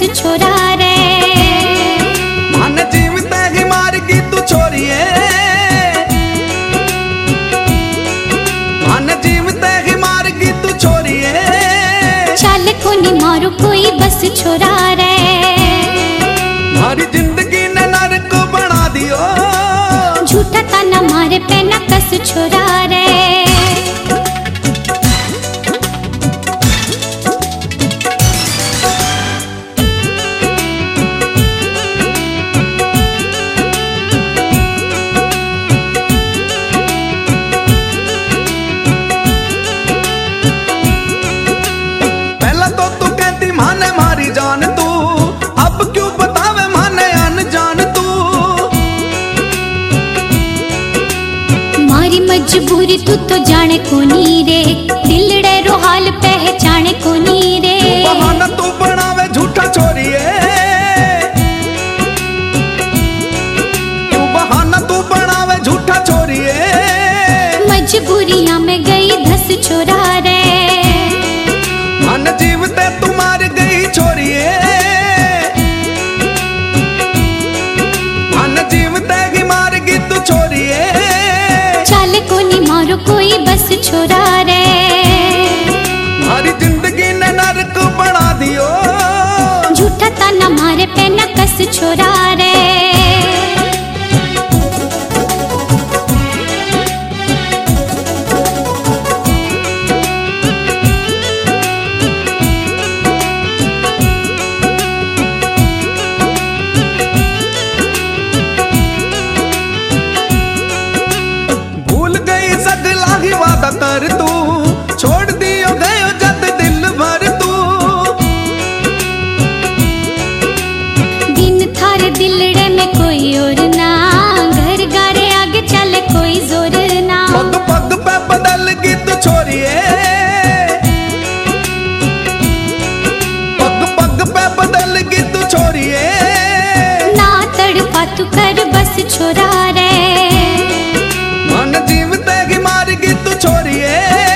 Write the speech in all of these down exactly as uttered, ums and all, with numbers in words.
छोरा रे। मन जीवते ही मारगी तू छोरिए, मन जीवते ही मारगी तू छोरिए। चल कोनी मारो कोई बस छोरा रे। मारी जिंदगी ने नरक बना दियो, झूठा ताना मारे पे न कस छोरा रे। पहला तो तू कहती माने मारी जान तू, अब क्यों बतावे माने अनजान तू। मारी मजबूरी तू तो जाने कोनी रे, दिलड़े रो हाल पहचाने कोनी रे। बहाना तू बनावे झूठा छोरिए, तू बहाना तू बनावे झूठा छोरिए। मजबूरियां में गई धस छोरा रे। मन जीवते तू मार गई छोरिए, मन जीवते ही मार गई तू छोरिए। चल कोनी मारो कोई बस छोरा रे। मारी जिंदगी ने नरक बना दियो, झूठा ताना मारे पे न कस छोरा रे। भूल गई सगला ही वादा कर तू, छोड़ दियो गयो जद दिल भर तू। दिन थारे दिलड़े में कोई और ना, घर गारे आगे चले कोई जोर ना। पग पग पे बदल गई तू छोरिए, पग पग पे बदल गई तू छोरिए। ना तड़पा तू कर बस छोरा रे। मन जीवते ही मार गई तू छोरिए,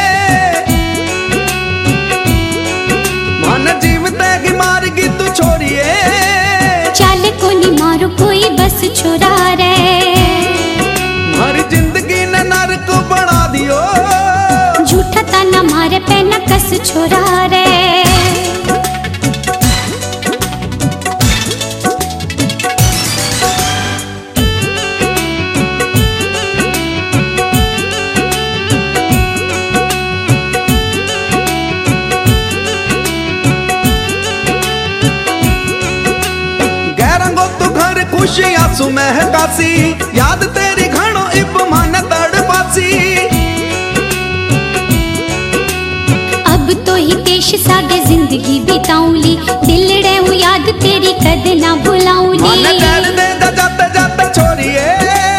मन जीवते ही मार गई तू छोरिए। चल कोनी मारो कोई बस छोरा रे। हमारी जिंदगी ने नरक बना दियो, झूठा ताना मारे पे न कस छोरा रे। खुशी आंसू महकासी, याद तेरी घणो इब मन तड़पासी। अब तो ही पेश सागे जिंदगी बिताऊंली, दिलड़े हूँ याद तेरी कद ना भुलाऊंली। मन जर दे जा जाते जाते छोरिए,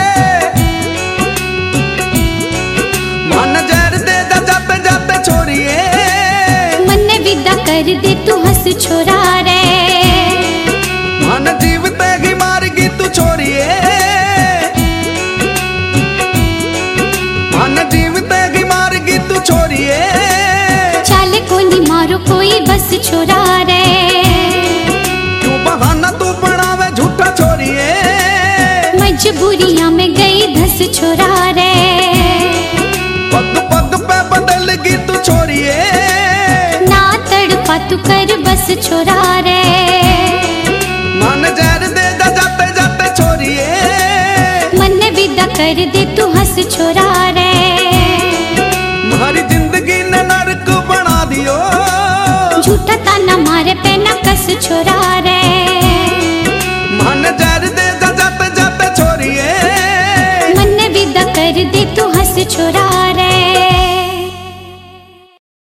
मन जर दे जा जाते जाते छोरिए। मन विदा कर दे तू हंस छोरा रे। मन जीवते ही मार गई तू छोरिए, मन जीवते ही मार गई तू छोरिए। चल कोनी मारो कोई बस छोरा रे। क्यों बहाना तू बनावे झूठा छोरिए, मजबूरियां में गई धस छोरा रे। पग पग पे बदल गई तू छोरिए, ना तड़पा तू कर बस छोरा रे। मन जहर दे जा जाते जाते छोरिए, मन विदा कर दे तू हंस छोरा रे। हमारी जिंदगी ने नरक बना दियो, झूठा ताना मारे पे न कस छोरा रे। मन जहर दे जा जाते जाते छोरिए, मन विदा कर दे तू हंस छोरा